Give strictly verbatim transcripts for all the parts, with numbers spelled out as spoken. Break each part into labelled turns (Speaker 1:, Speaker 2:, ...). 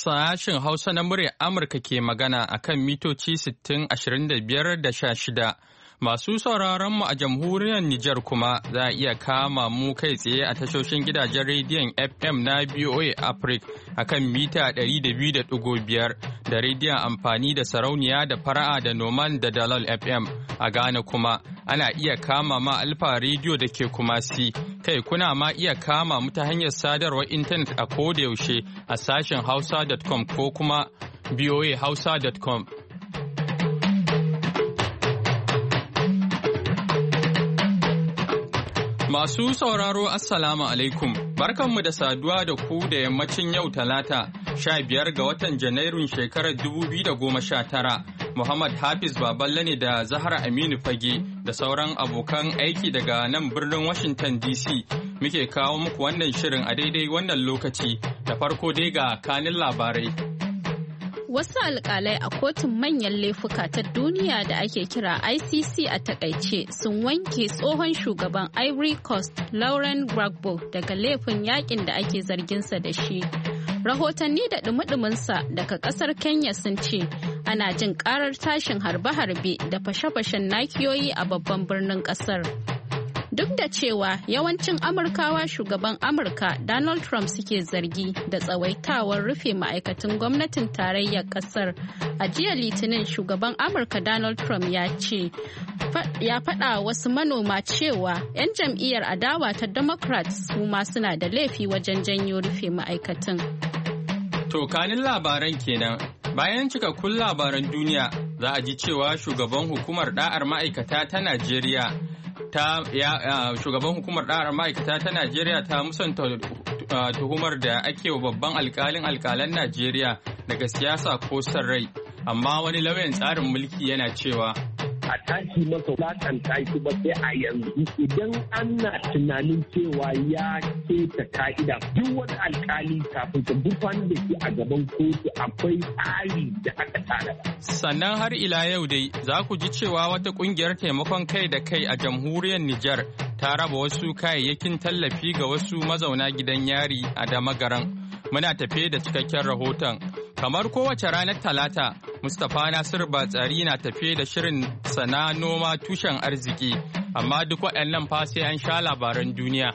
Speaker 1: Sashen Hausa na muryar Amurka ke magana a kan mitoci sittin, ashirin da biyar da sha shida. Masu sauraron mu a jamhuriyar Nijar kuma za a iya kama mu kai tsaye a tashoshin gidajen rediyon F M na B O A Africa a kan mita ɗari da biyu da ɗigo biyar da rediyon amfani da sarauniya da fara'a da noman da dalal F M. A Ghana kuma ana iya kama ma Alfa rediyo da ke Kumasi. Kai kuna ma iya kama mu ta hanyar sadarwar intanet a kodayaushe a sashen hausa dot com ko kuma B O A hausa dot com. Masu sauraro Assalamu alaikum, barkanmu da saduwa da ku da yammacin yau talata sha biyar ga watan Janairun shekarar dubu biyu da goma sha tara. Muhammad Hafiz Baballe ne da Zahra Aminu Fage da sauran abokan aiki daga nan birnin Washington D C muke kawo muku wannan shirin a daidai wannan lokaci da farko dai ga kanin labarai.
Speaker 2: Wasu alƙalai a kotun manyan laifuka ta duniya da ake kira I C C a takaice sun wanke tsohon shugaban Ivory Coast Laurent Gbagbo daga laifin yakin da ake zarginsa da shi. Rahotanni da dumi-duminsa daga ƙasar Kenya sun ce ana jin ƙarar tashin harbe-harbe da fashe-fashen nakiyoyi a babban birnin ƙasar. Duk da cewa yawancin Amurkawa shugaban Amurka Donald Trump suke zargi da tsawaitawar rufe ma'aikatan gwamnatin tarayyar kasar, a jiya Litinin shugaban Amurka Donald Trump ya ce ya faɗa wasu manoma cewa 'yan jam'iyyar adawa ta Democrats su ma suna da laifi wajen janyo rufe ma'aikatan.
Speaker 1: To kanin labaran kenan. Bayan cikakkun labaran duniya za a ji cewa shugaban hukumar da'ar ma'aikata ta Najeriya ta ya shugaban hukumar ɗa'ar ma'aikata ta Najeriya ta musanta tuhumar da ake wa babban alkalin alkalan Najeriya daga siyasa ko son rai, amma wani lauyan tsarin mulki yana cewa
Speaker 3: a tashi masa wulakanta shi ba sai a yanzu idan ana tunanin cewa ya keta ka'ida duk wani alkali kafin ka gurfan da shi a gaban kotu akwai tsari da aka tsara.
Speaker 1: Sannan har ila yau dai za ku ji cewa wata kungiyar taimakon kai da kai a jamhuriyar Nijar ta raba wasu kayayyakin tallafi ga wasu mazauna gidan yari a Damagaran. Muna tafe da cikakken rahoton. Kamar kowace ranar Talata, Mustapha Nasir Batsari na tafe da shirin sana noma tushen arziki, amma duk waɗannan fa sai an sha labaran duniya.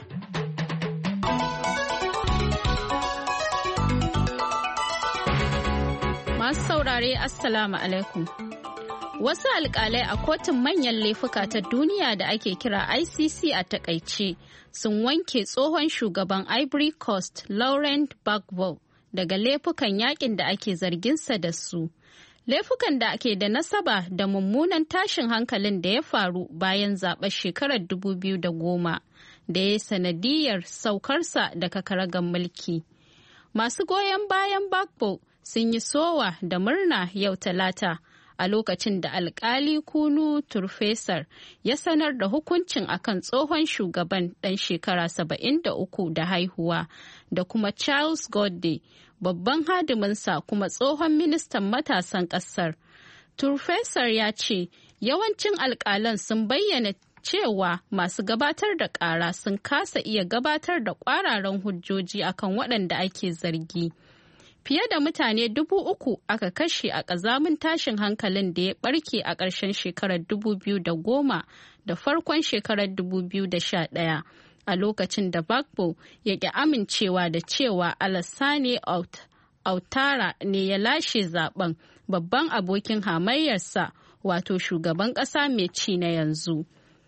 Speaker 2: Masu saurare Assalamu alaikum. Wasu alƙalai a kotun manyan laifuka ta duniya da ake kira I C C a takaice sun wanke tsohon shugaban Ivory Coast Laurent Gbagbo daga laifukan yakin da ake zarginsa da su. Laifukan da ke da nasaba da mummunan tashin hankalin da ya faru bayan zaɓen shekarar dubu biyu da goma da ya sanadiyar saukarsa daga karagar mulki. Masu goyon bayan Gbagbo sun yi sowa da murna yau Talata a lokacin da alkali Kunu Turfesar ya sanar da hukuncin akan tsohon shugaban ɗan shekara saba'in da uku da haihuwa da kuma Charles Godde, babban hadiminsa kuma tsohon ministan matasan ƙasar. Turfesar ya ce yawancin alƙalan sun bayyana cewa masu gabatar da ƙara sun kasa iya gabatar da ƙwararan hujjoji akan waɗanda ake zargi. Fiye da mutane dubu uku aka kashe a ƙazamin tashin hankalin da ya ɓarke a ƙarshen shekarar dubu biyu da goma da farkon shekarar dubu biyu da sha ɗaya. A lokacin da Gbagbo ya ƙi amincewa da cewa Alassane Ouattara ne ya lashe zaben, babban abokin hamayyarsa wato shugaban ƙasa mai ci na yanzu.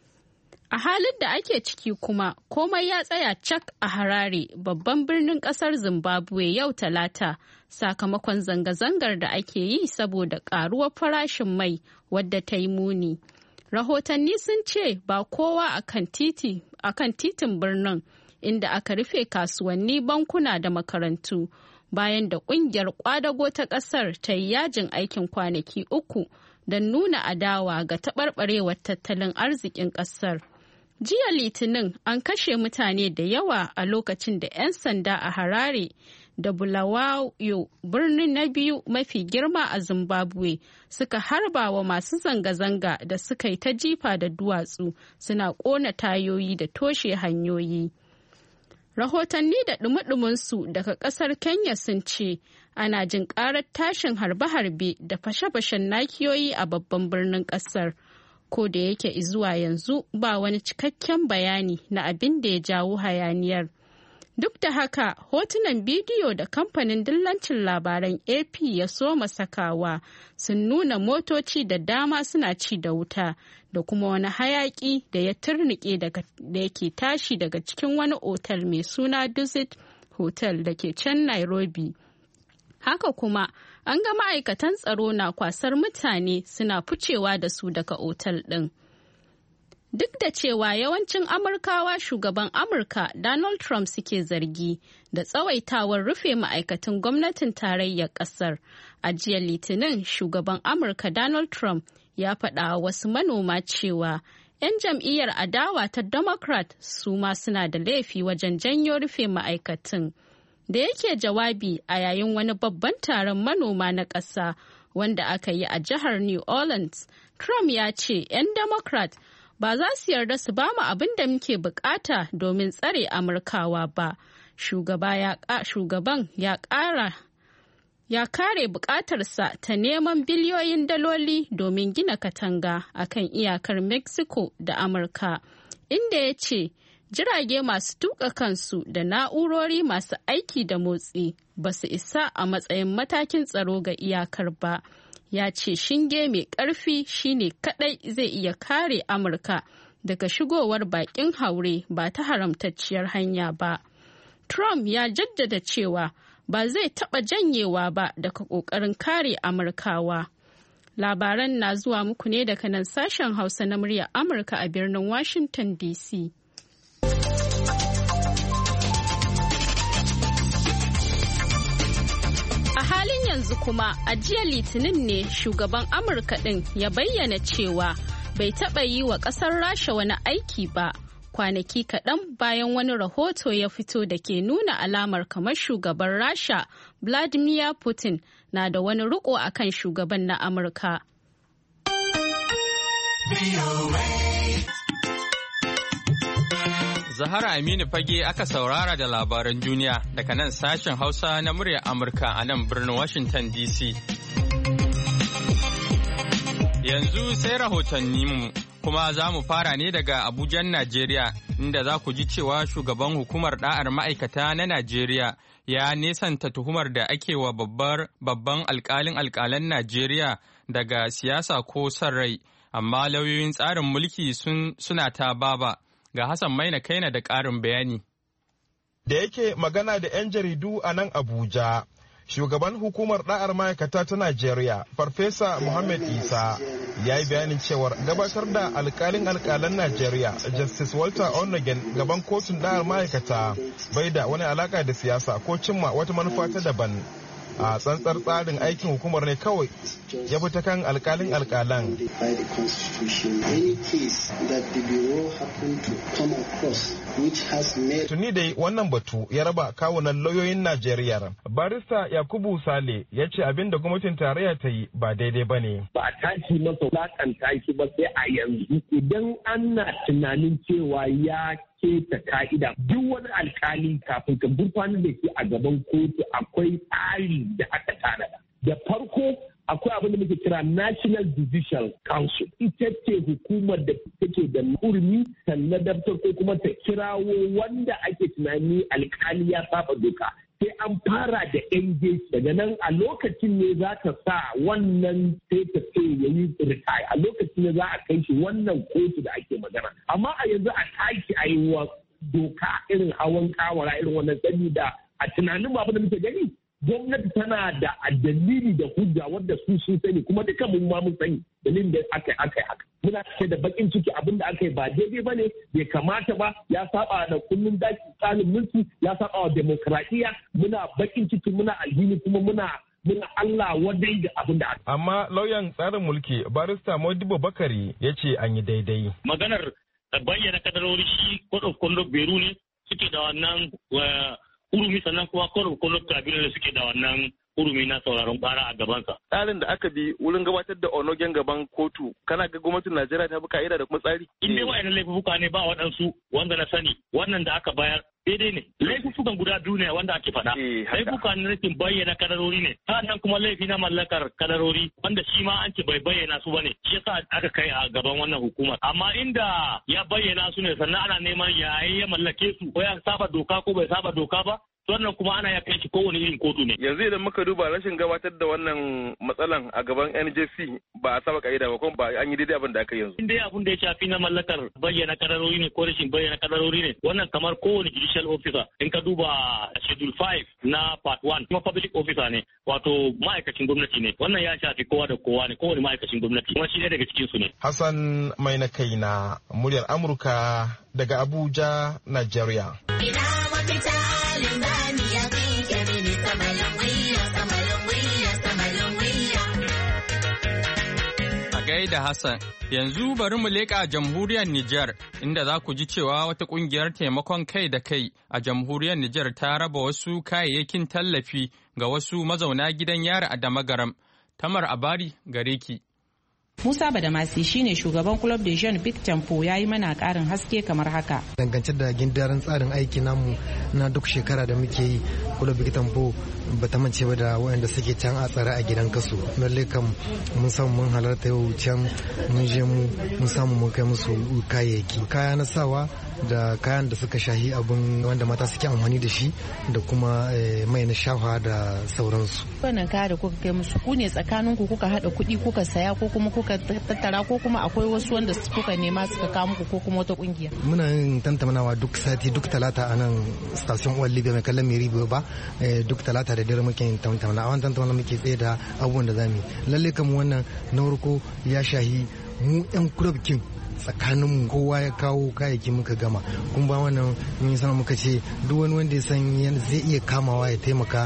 Speaker 2: A halin da ake ciki kuma komai ya tsaya cak a Harare, babban birnin ƙasar Zimbabwe yau Talata, sakamakon zanga-zangar da ake yi saboda ƙaruwar farashin mai wadda ta yi muni. Rahotanni sun ce ba kowa a kan titi a kan titin birnin, inda aka rufe kasuwanni, bankuna da makarantu bayan da kungiyar kwadago ta kasar ta yi yajin aikin kwanaki uku don nuna adawa ga taɓarɓarewar tattalin arzikin kasar. Jiya Litinin an kashe mutane da yawa a lokacin da 'yan sanda a Harare da Bulawayo, birnin na biyu mafi girma a Zimbabwe, suka harba wa masu zanga-zanga da suka yi ta jifa da duwatsu suna ƙona tayoyi da toshe hanyoyi. Rahotanni da ɗumi-ɗuminsu daga ƙasar Kenya sun ce ana jin ƙarar tashin harbe-harbe da fashe-fashen nakiyoyi a babban birnin ƙasar. Ko da yake zuwa yanzu ba wani cikakken bayani na abin da ya jawo hayaniyar. Duk da haka, hotunan bidiyo da kamfanin dillancin labaran A P ya soma sakawa sun nuna motoci da dama suna ci da wuta da kuma wani hayaki da ya turnike da yake tashi daga cikin wani otal mai suna Dusit Hotel da ke can Nairobi. Haka kuma, an ga ma'aikatan tsaro na kwasar mutane suna ficewa da su daga otal ɗin. Duk da cewa yawancin Amurkawa shugaban Amurka Donald Trump suke zargi da tsawaitawar rufe ma'aikatan gwamnatin tarayyar ƙasar. A jiya Litinin shugaban Amurka Donald Trump ya faɗa wasu manoma cewa 'yan jam'iyyar adawa ta Democrat su ma suna da laifi wajen janyo rufe ma'aikatan. Da yake jawabi a yayin wani babban taron manoma na ƙasa wanda aka yi a jihar New Orleans, Trump ya ce 'yan Democrat ba za su yarda su ba mu abin da muke bukata domin tsare Amurkawa ba. Shugaban ya ƙara ya kare bukatarsa ta neman biliyoyin daloli domin gina katanga a kan iyakar Mexico da Amurka, inda ya ce jirage masu tuka kansu da na'urori masu aiki da motsi ba su isa a matsayin matakin tsaro ga iyakar ba. Ya ce shinge mai ƙarfi shine kadai zai iya kare Amurka daga shigowar bakin haure ba ta haramtacciyar hanya ba. Trump ya jaddada cewa ba zai taɓa janyewa ba daga ƙoƙarin kare Amurkawa. Labaran na zuwa muku ne daga nan sashen Hausa na muryar Amurka a birnin Washington D C. halin yanzu kuma a jiya Litinin ne shugaban Amurka ɗin ya bayyana cewa bai taɓa yi wa ƙasar Rasha wani aiki ba, kwanaki kaɗan bayan wani rahoto ya fito da ke nuna alamar kamar shugaban Rasha Vladimir Putin na da wani riko akan shugaban na Amurka.
Speaker 1: Zahara Aminu Fage aka saurara da labaran duniya daga nan sashen Hausa na muryar Amurka a nan birnin Washington D C. Yanzu sai rahotanninmu kuma za mu fara ne daga Abujan, Najeriya, inda za ku ji cewa shugaban hukumar ɗa'ar ma'aikata na Najeriya ya nesanta tuhumar da ake wa babban alkalin alkalan Najeriya daga siyasa ko son rai, amma lauyoyin tsarin mulki suna ta baba. Ga Hassan Maina Kaina da ƙarin bayani.
Speaker 4: Da yake magana da 'yan jaridu a nan Abuja, shugaban hukumar ɗa'ar ma'aikata ta Najeriya, Farfesa Muhammad Isa, ya yi bayanin cewar gabatar da alkalin alkalan Najeriya, Justice Walter Onnoghen, gaban kotun ɗa'ar ma'aikata bai da wani alaka da siyasa ko cimma wata manufa ta daban. A tsantsar tsarin aikin hukumar ne kawai ya fi ta kan alkalin alkalan. Tuni dai wannan batu ya raba kawunan lauyoyin Najeriya. Barista Yakubu Sale ya ce abin da gwamnatin tarayya ta yi ba daidai ba ne.
Speaker 3: Ba a tashi masa wulakanta shi ba sai a yanzu. Idan ana tunanin cewa ya keta ka'ida, duk wani alkali kafin ka gurfanar da shi a gaban kotu akwai tsari da aka tanada. Da farko akwai abin da muke kira National Judicial Council. Ita ce hukumar da take da hurumi ta ladabtar ko kuma ta kirawo wanda ake tunani alkali ya saba doka. Sai an fara da engage, daga nan a lokacin ne za ka sa wannan sai ta ce ya yi retire, a lokacin ne za a kai shi wannan kotu da ake magana. Amma a yanzu a taki a yi wa doka irin hawan kawara irin wannan sani da a tunanin babu da muke gani. Gwamnati tana da dalili da hujja wadda su sun sani kuma duka mun ma mun sani dalilin da aka yi aka yi haka. Muna ce da bakin ciki abin da aka yi ba daidai ba ne, bai kamata ba, ya saba da kullun daki tsarin mulki, ya saba wa demokradiyya. Muna bakin ciki, muna alhini kuma muna muna Allah wadai da abin da aka. Amma
Speaker 4: lauyan tsarin mulki barista Modibo Bakari ya ce an yi daidai.
Speaker 5: Maganar bayyana kadarori shi Code of Conduct Beru ne suke da wannan hurumi, sannan kuma Code of Conduct Tribunal da suke da wannan hurumi na sauraron ƙara a gabansa.
Speaker 4: Tsarin da aka bi wurin gabatar da onogen gaban kotu kana ga gwamnatin Najeriya ta bi ka'ida da kuma tsari?
Speaker 5: In dai wa'annan laifuka ne ba waɗansu wanda na sani wannan da aka bayar daidai ne. Laifukan guda biyu ne wanda ake faɗa. Laifuka na rashin bayyana kadarori ne. Sannan kuma laifi na mallakar kadarori wanda shi ma an ce bai bayyana su bane. Shi yasa aka kai a gaban wannan hukumar. Amma inda ya bayyana su ne sannan ana neman yayi ya mallake su ko ya saba doka ko bai saba doka ba. Wannan kuma ana ya kai shi kowane irin kotu ne.
Speaker 4: Yanzu idan muka duba rashin gabatar da wannan matsalan a gaban N J C ba a saba ka'ida ba kuma ba an yi daidai abin da aka yanzu.
Speaker 5: In dai abin da ya shafi na mallakar bayyana kadarori ne ko rashin bayyana kadarori ne wannan kamar kowane judicial officer in ka duba schedule five na part one kuma public officer ne wato ma'aikacin gwamnati ne wannan ya shafi kowa da kowa ne kowane ma'aikacin gwamnati kuma shi ne daga cikin su ne.
Speaker 4: Hassan mai na kaina muryar Amurka daga Abuja, Nigeria.
Speaker 1: Da Hassan, yanzu bari mu leƙa jamhuriyar Nijar inda za ku ji cewa wata ƙungiyar taimakon kai da kai a jamhuriyar Nijar ta raba wasu kayayyakin tallafi ga wasu mazauna gidan yari a Damagaram. Tamar Abari gare ki.
Speaker 6: Musa Badamasi shine shugaban Club de Jeune Big Tempo ya yi mana karin haske kamar haka.
Speaker 7: Dangance da gindarin tsarin aiki namu na duk shekara da muke yi, Club Big Tempo ba ta mance ba da waɗanda suke can a tsare a gidan kasu. Lalle kam mun samu mun halarta yau can mun je mu mun samu mun kai musu kayayyaki. Kaya na sawa da kayan da suka shahi abun wanda mata suke amfani da shi da kuma mai na shafa da sauransu.
Speaker 6: Wannan kaya da kuka kai musu ku ne tsakaninku kuka haɗa kuɗi kuka saya ko kuma kuka tattara ko kuma akwai wasu wanda kuka nema suka kawo muku ko kuma wata kungiya?
Speaker 7: Muna yin tantanawa duk sati duk talata a nan station uwar Libya mai kallon mai ribo ba duk talata da dare muke yin tantanawa. A wannan tantanawa muke tsaye da abubuwan da zamu yi. Lalle kam wannan na farko ya shahi mu yan club king tsakaninmu kowa ya kawo kayayyaki muka gama kuma ba wannan mun san muka ce duk wani wanda ya san zai iya kamawa ya taimaka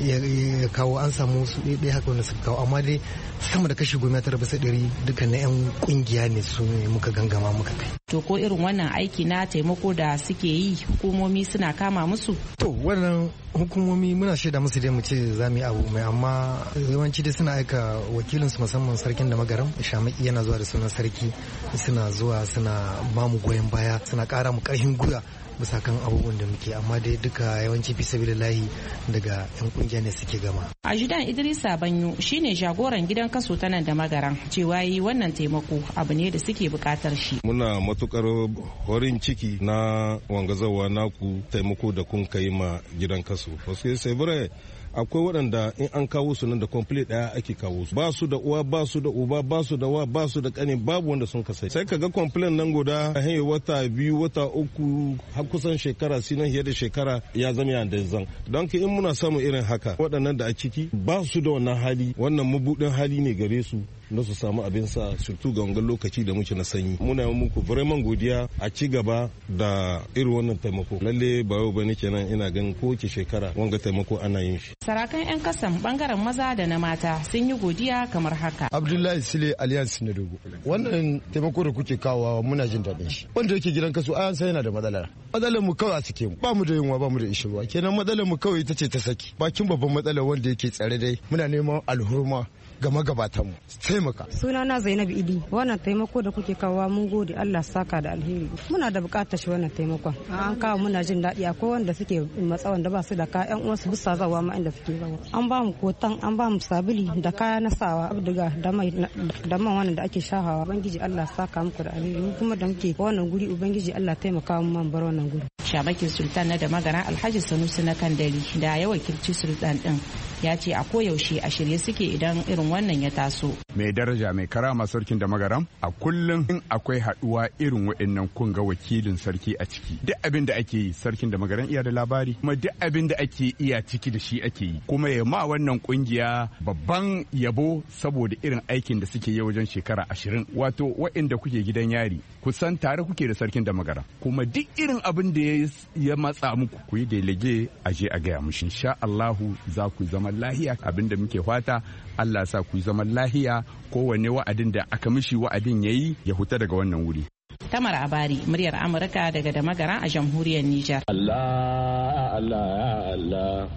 Speaker 7: ya kawo an samu su ɗaya haka wanda suka kawo amma dai sama da kashi goma tara bisa ɗari duka na 'yan kungiya ne su ne muka gangama muka kai.
Speaker 6: To ko irin wannan aiki na taimako da suke yi hukumomi suna kama musu?
Speaker 7: To wannan hukumomi muna shaida musu dai mu ce za mu yi abu mai amma yawanci dai suna aika wakilinsu musamman sarkin da magaram Shamaki yana zuwa da sunan sarki suna zuwa suna ba mu goyon baya suna kara mu karfin gwiwa bisa kan abubuwan da muke amma dai duka yawanci fi sabilillahi daga yan kungiya ne suke gama.
Speaker 6: Ajudan Idrisa Banyo shine jagoran gidan kaso ta nan da magaran cewa yi wannan taimako abu ne da suke bukatar shi.
Speaker 8: Muna matukar horin ciki na wangazawa naku taimako da kun kai ma gidan kaso. Wasu sai bare akwai waɗanda in an kawo su nan da complete ɗaya ake kawo su ba su da uwa ba su da uba ba su da wa ba su da ƙane babu wanda sun kasai sai kaga complain nan guda hanyar wata biyu wata uku har kusan shekara sinan fiye da shekara ya zama ya zan don ka in muna samun irin haka waɗannan da a ciki ba su da wannan hali wannan mabuɗin hali ne gare su na su samu abin sa surtu ga wangan lokaci da muke na sanyi muna yi muku vraiment godiya a ci gaba da irin wannan taimako lalle ba yau bane kenan ina ganin kowace shekara wanga taimako ana yin shi.
Speaker 6: Sarakan 'yan kasan bangaren maza da na mata sun yi godiya kamar haka.
Speaker 9: Abdullahi Sile Alliance na dogo wannan taimako da kuke kawowa muna jin daɗin shi wanda yake gidan kaso ayan sai yana da matsala matsalar mu kawai a sake mu ba mu da yunwa ba mu da ishirwa kenan matsalar mu kawai ita ce ta saki bakin babban matsalar wanda yake tsare dai muna neman alhurma ga magabatanmu taimaka.
Speaker 10: Sunana Zainabu Idi wannan taimako da kuke kawo mun gode Allah saka da alheri muna da bukatar shi wannan taimakon an kawo muna jin daɗi akwai wanda suke matsawan da ba su da kaya ƴan uwansu bisa zawa ma inda suke zawa an ba mu kotan an ba mu sabili da kaya na sawa abduga da mai da man wannan da ake shahawa ubangiji Allah saka muku da alheri kuma da muke wannan guri ubangiji Allah taimaka mu man bar wannan guri.
Speaker 6: Shamakin Sultan na da magana Alhaji Sanusi na Kandari da ya wakilci Sultan din ya ce a koyaushe a shirye suke idan irin wannan ya taso.
Speaker 11: Mai daraja mai karama sarkin da magaram a kullum in akwai haduwa irin waɗannan kun ga wakilin sarki a ciki duk abin da ake yi sarkin da magaram iya da labari kuma duk abin da ake iya ciki da shi ake yi kuma ya ma wannan kungiya babban yabo saboda irin aikin da suke yi wajen shekara ashirin wato waɗanda kuke gidan yari kusan tare kuke da sarkin da magaram kuma duk irin abin da ya matsa muku ku yi delege a je a gaya mushi insha Allahu za ku zama lahiya abinda muke fata Allah sa ku zaman lahiya kowanne wa'adin da aka mishi wa'adin yayi ya huta daga wannan wuri.
Speaker 6: Tamar Abari muryar Amurka daga Damagara a jamhuriyar Nijar.
Speaker 3: Allah Allah Allah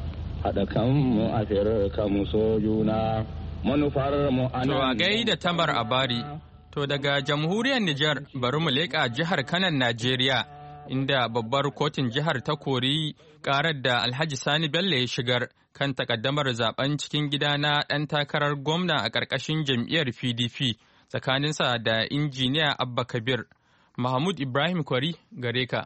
Speaker 12: haɗa kanmu a firka mu so juna manufar mu a
Speaker 1: To a gaida Tamar Abari, to daga jamhuriyar Nijar bari mu leƙa jihar Kanan Najeriya, inda babbar kotun jihar ta kori ƙarar da Alhaji Sani Bello ya shigar kan takaddamar zaben cikin gida na ɗan takarar gwamna a ƙarƙashin jam'iyyar P D P tsakaninsa da injiniya Abba Kabir. Mahmud Ibrahim Kwari gare ka.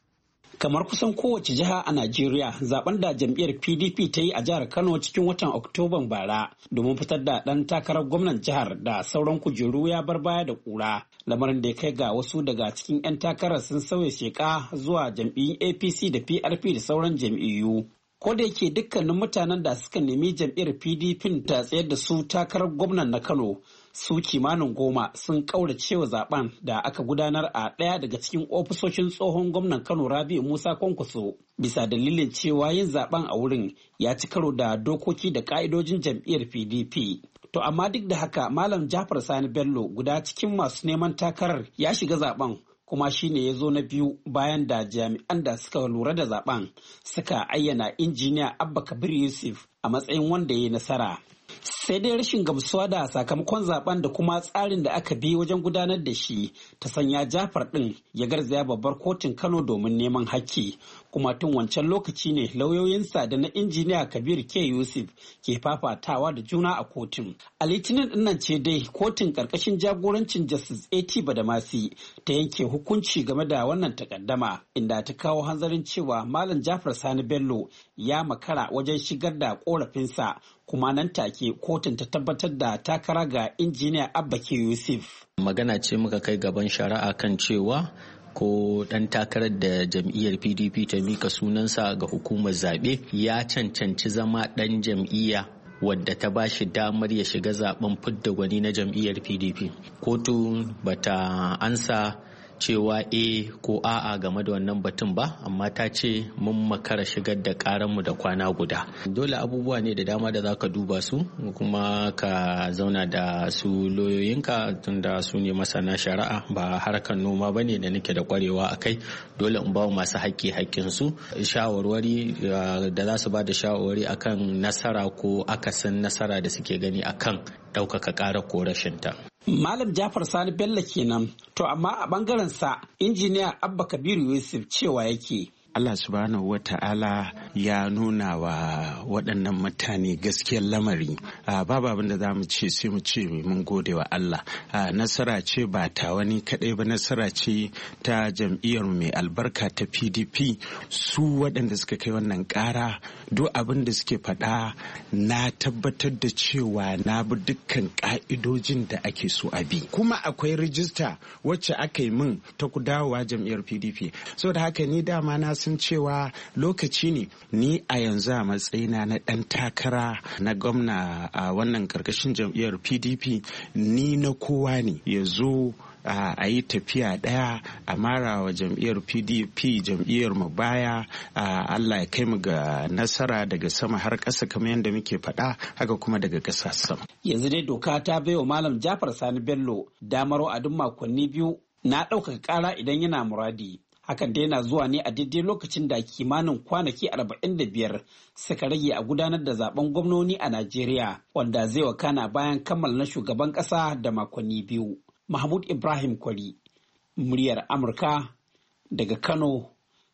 Speaker 13: Kamar kusan kowace jiha a Najeriya, zaben da jam'iyyar P D P ta yi a jihar Kano cikin watan Oktoban bara domin fitar da ɗan takarar gwamnan jihar da sauran kujeru ya bar baya da ƙura. Lamarin da ya kai ga wasu daga cikin 'yan takarar sun sauya sheƙa zuwa jam'iyyun A P C da P R P da sauran jam'iyyu. Ko da yake dukkanin mutanen da suka nemi jam'iyyar P D P ta tsayar da su takarar gwamnan na Kano su kimanin goma sun kaurace wa zaben da aka gudanar a ɗaya daga cikin ofisoshin tsohon gwamnan Kano Rabi'u Musa Kwankwaso bisa dalilin cewa yin zaben a wurin ya ci karo da dokoki da ka'idojin jam'iyyar P D P. To amma duk da haka Malam Jafar Sani Bello guda cikin masu neman takarar ya shiga zaben kuma shi ne ya zo na biyu bayan da jami'an da suka lura da zaben suka ayyana injiniya Abba Kabir Yusuf a matsayin wanda ya yi nasara. Sai dai rashin gamsuwa da sakamakon zaben da kuma tsarin da aka bi wajen gudanar da shi ta sanya Jafar ɗin ya garzaya babbar kotun Kano domin neman hakki. Kuma tun wancan lokaci ne lauyoyinsa da na injiniya Kabir K. Yusuf ke fafatawa da juna a kotun. A litinin ɗinnan ce dai kotun ƙarƙashin jagorancin Justice A T Badamasi ta yanke hukunci game da wannan takaddama inda ta kawo hanzarin cewa Malam Jafar Sani Bello ya makara wajen shigar da ƙorafinsa kuma nan take kotun ta tabbatar da takara ga injiniya Abba K. Yusuf.
Speaker 14: Magana ce muka kai gaban shari'a kan cewa ko ɗan takarar da jam'iyyar P D P ta mika sunansa ga hukumar zaɓe ya cancanci zama ɗan jam'iyya wadda ta ba shi damar ya shiga zaben fidda gwani na jam'iyyar P D P. Kotu bata ansa cewa e ko a'a game da wannan batun ba, amma ta ce mun makara shigar da karanmu da kwana guda. Dole abubuwa ne da dama da za ka duba su kuma ka zauna da su lauyoyinka tunda su ne masana shari'a, ba harkar noma ba ne da nake da kwarewa a kai. Dole in ba masu haƙƙi haƙƙinsu shawarwari da za su ba da shawarwari akan nasara ko akasin nasara da suke gani akan ɗaukaka ƙara ko rashinta.
Speaker 13: Malam Jafar Sani Bello kenan, to amma a bangaren sa injiniya Abba Kabiru Yusuf cewa yake.
Speaker 15: Allah subhanahu wa ta'ala ya nuna wa waɗannan mutane gaskiyar lamari. Babu abin da za mu ce sai mu ce mun gode wa Allah. Nasara ce ba ta wani kaɗai ba, nasara ce ta jam'iyyar mai albarka ta P D P. Su waɗanda suka kai wannan ƙara duk abin da suke faɗa na tabbatar da cewa na bi dukkan ƙa'idojin da ake so a bi. Kuma akwai rijista wacce aka yi min ta dawowa jam'iyyar P D P. Saboda haka ni dama na sun cewa lokaci ne ni a yanzu a matsayina na ɗan takara na gwamna a wannan ƙarƙashin jam'iyyar P D P ni na kowa ne ya zo a yi tafiya ɗaya a mara wa jam'iyyar P D P jam'iyyar mu baya. Allah ya kai mu ga nasara daga sama har ƙasa kamar yadda muke faɗa, haka kuma daga ƙasa sama.
Speaker 13: Yanzu dai doka ta baiwa Malam Jafar Sani Bello damar wa'adin makonni biyu na ɗaukaka ƙara idan yana muradi. Hakan dai na zuwa ne a daidai lokacin da kimanin kwanaki arba'in da biyar suka rage a gudanar da zaben gwamnoni a Najeriya, wanda zai wakana bayan kammala na shugaban ƙasa da makonni biyu. Mahmud Ibrahim Kwari, muryar Amurka daga Kano,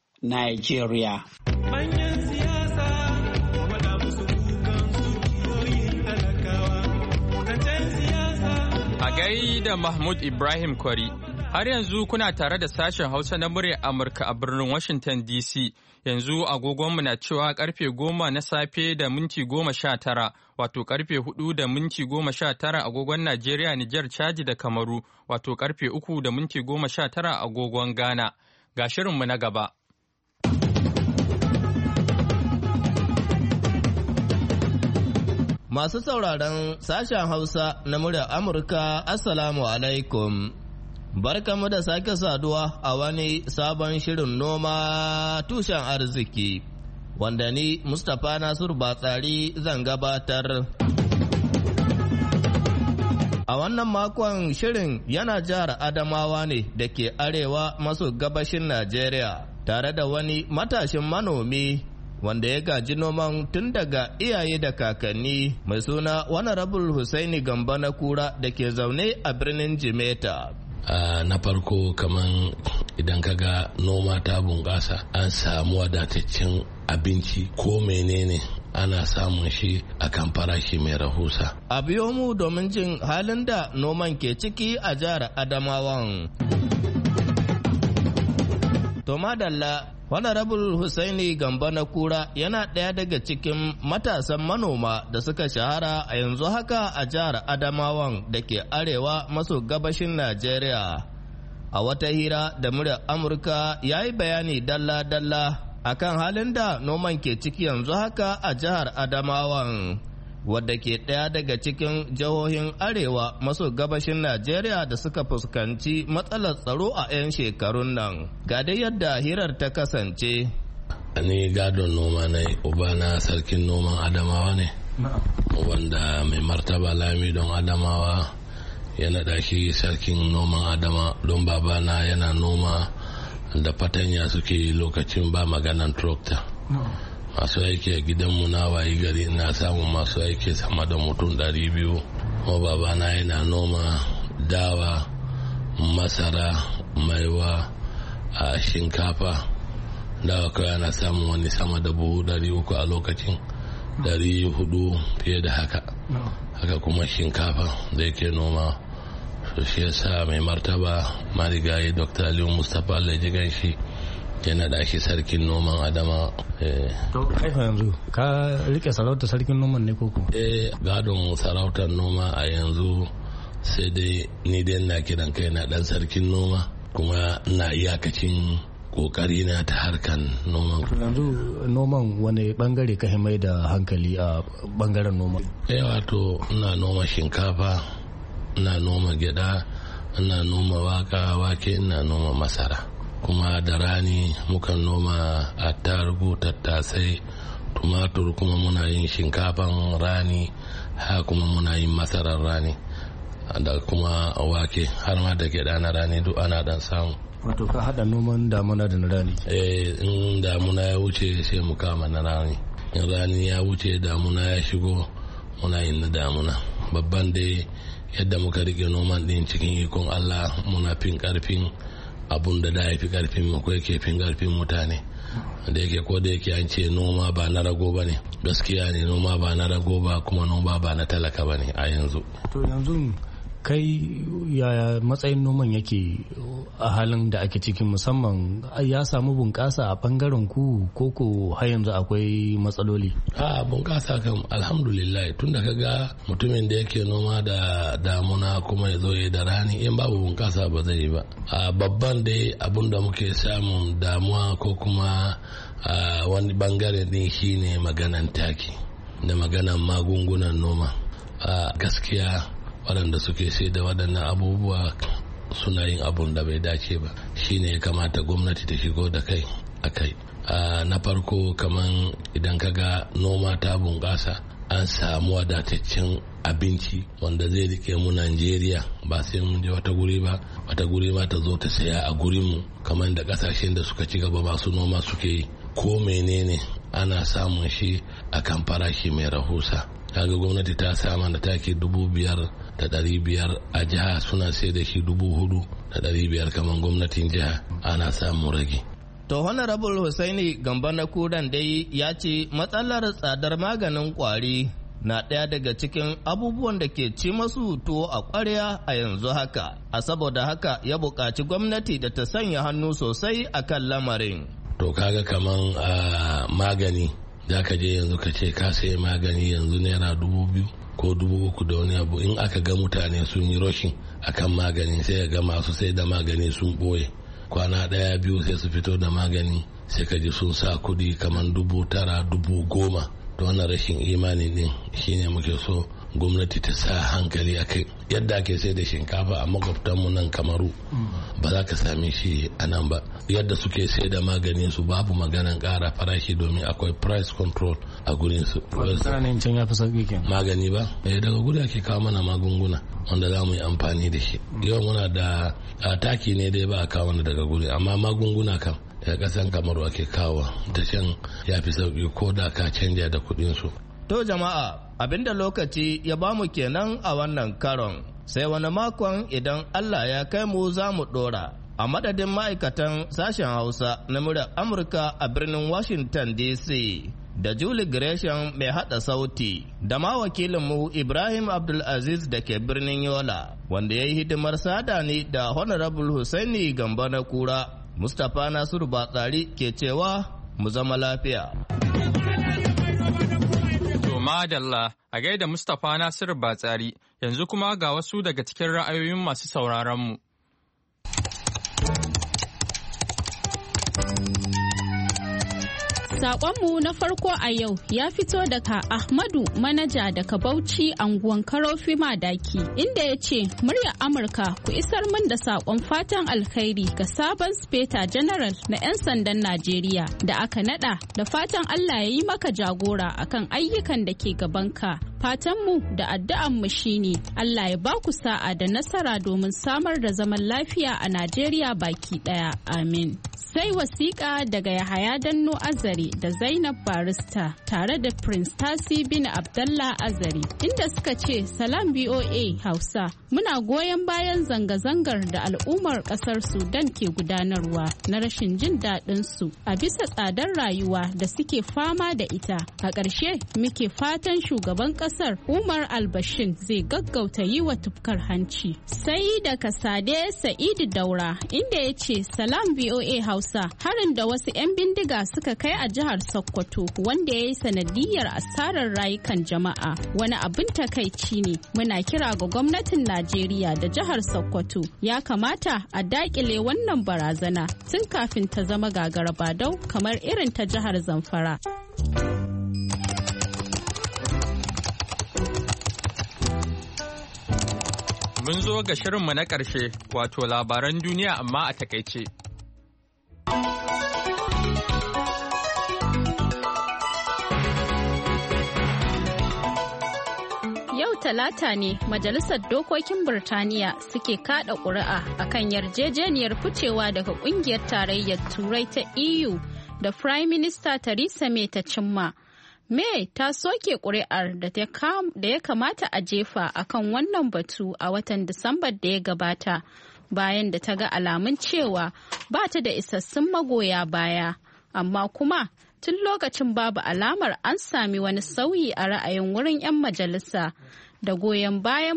Speaker 13: Nigeria.
Speaker 1: A gaida Mahmud Ibrahim Kwari. Har yanzu kuna tare da sashen Hausa na muryar Amurka a birnin Washington D C. Yanzu agogonmu na cewa karfe goma na safe da minti goma sha tara, wato karfe hudu da minti goma sha tara agogon Najeriya, Nijar, Chadi da Kamaru, wato karfe uku da minti goma sha tara agogon Ghana. Ga shirinmu na gaba.
Speaker 16: Masu sauraron sashen Hausa na muryar Amurka, Assalamu alaikum. Barkamu da sake saduwa a wani sabon shirin noma tushen arziki, wanda ni Mustapha Nasiru Batsari zan gabatar. A wannan makon shirin yana jihar Adamawa ne da ke arewa maso gabashin Najeriya, tare da wani matashin manomi wanda ya gaji noman tun daga iyaye da kakanni mai suna Honorable Husaini Gamba na Kura da ke zaune a birnin Jimeta.
Speaker 17: Uh, na farko kaman idan kaga noma ta bunƙasa an samu wadataccen abinci ko menene ana samun shi a kan farashi mai rahusa.
Speaker 16: A biyo mu domin jin halin da noman ke ciki a jihar Adamawan. To madalla, Honorable Husaini Gamba na Kura yana ɗaya daga cikin matasan manoma da suka shahara a yanzu haka a jihar Adamawan da ke arewa maso gabashin Najeriya. A wata hira da muryar Amurka ya yi bayani dalla-dalla akan halin da noman ke ciki yanzu haka a jihar Adamawan, wadda ke ɗaya daga cikin jihohin arewa maso gabashin Najeriya da suka fuskanci matsalar tsaro a 'yan shekarun nan. Ga dai yadda hirar ta kasance.
Speaker 17: Ni gadon noma ne, ubana sarkin noman Adamawa ne, wanda mai martaba Lamidon Adamawa ya naɗa shi sarkin noman Adama don babana yana noma da fatanya suke lokacin ba maganan tractor. Masu aiki a gidanmu na wayi gari na samun masu aiki sama da mutum ɗari biyu. Kuma babana yana noma dawa, masara, maiwa, a shinkafa. Dawa kawai ana samun wani sama da buhu ɗari uku a lokacin, ɗari hudu fiye da haka. Haka kuma shinkafa da yake noma. So shi yasa mai martaba marigayi Doctor Aliyu Mustapha Allah ji ganshi yana da shi sarkin noman Adama.
Speaker 18: To kai yanzu ka rike sarautar sarkin noman ne koko?
Speaker 17: Eh, gadon sarautar noma a yanzu sai dai ni dai na kiran kai na dan sarkin noma kuma na iyakacin kokari na ta harkan noman.
Speaker 18: Yanzu noman wani bangare ka mai da hankali a bangaren noman?
Speaker 17: Eh, wato ina noma shinkafa, ina noma gyada, ina noma waka wake, ina noma masara. Kuma da rani mukan noma attarugu, tattasai, tumatur, kuma muna yin shinkafan rani, ha kuma muna yin masarar rani da kuma wake, har ma da gyada na rani duk ana dan samu.
Speaker 18: Wato ka hada noman damuna da na rani?
Speaker 17: Eh, in damuna ya wuce sai mu kama na rani, in rani ya wuce damuna ya shigo muna yin na damuna. Babban dai yadda muka rike noman din cikin ikon Allah muna fin karfin abun da da ya fi karfin mu ko yake fin karfin mutane, da yake ko da yake an ce noma ba na rago ba ne, gaskiya ne noma ba na rago ba, kuma noma ba na talaka ba ne a yanzu.
Speaker 18: To yanzu kai yaya matsayin noman yake a halin da ake cikin, musamman ya samu bunƙasa a bangaren ku ko ko har yanzu akwai matsaloli?
Speaker 17: A bunƙasa kan alhamdulillah, tun da kaga mutumin da yake noma da damuna kuma ya zo ya da rani, in babu bunƙasa ba zai yi ba. A babban dai abun da muke samun damuwa ko kuma a wani bangaren din shine maganan taki da maganan magungunan noma. A gaskiya waɗanda suke sai da waɗannan abubuwa suna yin abun da bai dace ba, shine ya kamata gwamnati ta shigo da kai a kai. Na farko kaman idan kaga noma ta bunƙasa an samu wadataccen abinci wanda zai rike mu Najeriya, ba sai mun je wata guri ba, wata guri ma ta zo ta saya a gurinmu kamar da ƙasashen da suka ci gaba masu noma suke yi. Ko menene ana samun shi a kan farashi mai rahusa. Kaga gwamnati ta sa mana taki dubu biyar da ɗari biyar a jiha, suna sai da shi dubu hudu da ɗari biyar kamar gwamnatin jiha, ana samun rage.
Speaker 16: To Honorable Husaini Gamba na Kudan dai ya ce matsalar tsadar maganin kwari na ɗaya daga cikin abubuwan da ke ci masu tuwo a ƙwarya a yanzu haka, a saboda haka ya buƙaci gwamnati da ta sanya hannu sosai a kan lamarin.
Speaker 17: To kaga kaman a magani za ka je yanzu ka ce ka sayi magani yanzu naira dubu biyu ko dubu uku da wani abu, in aka ga mutane sun yi rashin akan magani sai ga masu sai da magani sun ɓoye, kwana ɗaya biyu sai su fito da magani sai ka ji sun sa kuɗi kamar dubu tara dubu goma. Da wannan rashin imani din shine muke so gwamnati ta sa hankali a kai. Yadda ake sai da shinkafa a makwabtanmu nan Kamaru ba za ka same shi a nan ba. Yadda suke sai da maganin su babu maganan ƙara farashi domin akwai price control a gurin su.
Speaker 18: Tsananin can ya fi sauƙi kenan.
Speaker 17: Magani ba, eh daga guri ake kawo mana magunguna wanda za mu yi amfani da shi. Yau muna da taki ne dai ba a kawo mana daga guri, amma magunguna kam daga ƙasan kamaru ake kawo ta can ya fi sauƙi ko da ka canja da kuɗinsu.
Speaker 16: To jama'a abinda lokaci ya bamu kenan a wannan karon sai wani makon idan Allah ya kai mu za mu ɗora. A madadin ma'aikatan sashen Hausa na muryar Amurka a birnin Washington D C da Julie Gresham mai hada sauti da ma wakilinmu Ibrahim Abdulaziz da ke birnin Yola wanda ya yi hidimar sada ni da Honorable Hussaini Gamba na Kura, Mustapha Nasiru Batsari ke cewa mu zama lafiya.
Speaker 1: To madalla a gaida Mustapha Nasiru Batsari, yanzu kuma ga wasu daga cikin ra'ayoyin masu sauraron mu.
Speaker 2: Saƙonmu na farko a yau ya fito daga Ahmadu Manaja daga Bauchi anguwan Karofi Madaki inda ya ce muryar Amurka ku isar min da saƙon fatan alkhairi ga sabon Speta General na 'yan sandan Najeriya da aka nada da fatan Allah ya yi maka jagora akan ayyukan da ke gabanka. Fatanmu da addu'anmu shine Allah ya ba ku sa'a da nasara domin samar da zaman lafiya a Najeriya baki ɗaya. Amin. Sai wasiƙa daga Yahaya Danno Azare da Zainab Barista tare da Prince Tasi bin Abdallah Azare inda suka ce salam B O A Hausa muna goyon bayan zanga-zangar da al'ummar ƙasar Sudan ke gudanarwa na rashin jin daɗin su a bisa tsadar rayuwa da suke fama da ita. A ƙarshe muke fatan shugaban ƙasar Umar al-Bashir zai gaggauta yi wa tufkar hanci. Sai daga Sade Sa'idu Daura inda ya ce salam B O A Hausa harin da wasu 'yan bindiga suka kai a jihar Sokoto wanda ya yi sanadiyar asarar rayukan jama'a wani abin takaici ne. Muna kira ga gwamnatin Najeriya da jihar Sokoto ya kamata a dakile wannan barazana tun kafin ta zama gagarabadau kamar irin ta jihar Zamfara.
Speaker 1: Mun zo ga shirinmu na ƙarshe wato labaran duniya amma a takaice.
Speaker 2: Yau Talata ne Majalisar Dokokin Birtaniya suke kada ƙuri'a akan yarjejeniyar ficewa daga ƙungiyar tarayyar Turai ta E U da Prime Minister Theresa May ta cimma. May ta soke ƙuri'ar da ya kamata a jefa akan wannan batu a watan Disambar da ya gabata bayan da ta ga alamun cewa ba ta da isassun magoya baya, amma kuma tun lokacin babu alamar an sami wani sauyi a ra'ayin wurin 'yan majalisa da goyon bayan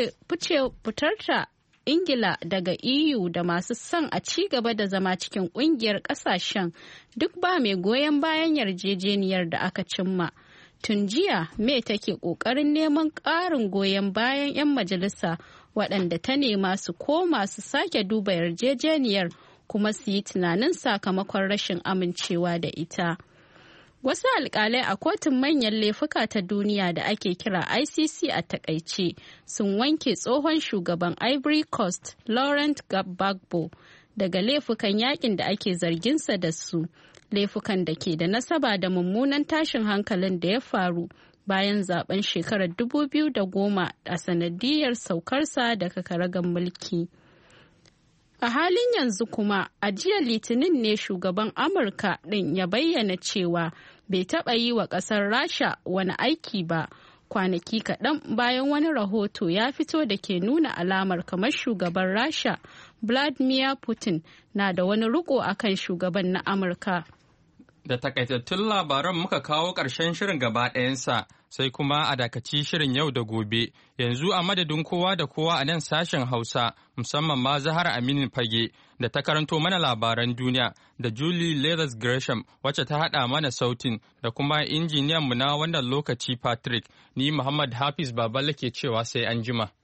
Speaker 2: fitarta Ingila daga E U da masu son a ci gaba da zama cikin kungiyar kasashen duk ba mai goyon bayan yarjejeniyar da aka cimma. Tun jiya May take kokarin neman ƙarin goyon bayan 'yan majalisa waɗanda ta nema su koma su sake duba yarjejeniyar kuma su yi tunanin sakamakon rashin amincewa da ita. Wasu alkalai a kotun manyan laifuka ta duniya da ake kira I C C a takaice sun wanke tsohon shugaban Ivory Coast Laurent Gbagbo daga laifukan yakin da ake zarginsa da su, laifukan da ke da nasaba da mummunan tashin hankalin da ya faru bayan zaben shekarar dubu biyu da goma a sanadiyar saukarsa daga karagar mulki. A halin yanzu kuma, a jiya Litinin ne shugaban Amurka ɗin ya bayyana cewa bai taɓa yi wa ƙasar Rasha wani aiki ba, kwanaki kaɗan bayan wani rahoto ya fito da ke nuna alamar kamar shugaban Rasha Vladimir Putin na da wani riko akan shugaban na Amurka.
Speaker 1: Da takaitattun labaran muka kawo ƙarshen shirin gaba ɗayansa sai kuma a dakaci shirin yau da gobe. Yanzu a madadin kowa da kowa a nan sashen Hausa, musamman ma Zahara Aminu Fage da ta karanto mana labaran duniya da Julie Leathers Gresham wacce ta haɗa mana sautin da kuma injiniyanmu na wannan lokaci Patrick, ni Muhammad Hafiz Baballe ke cewa sai an jima.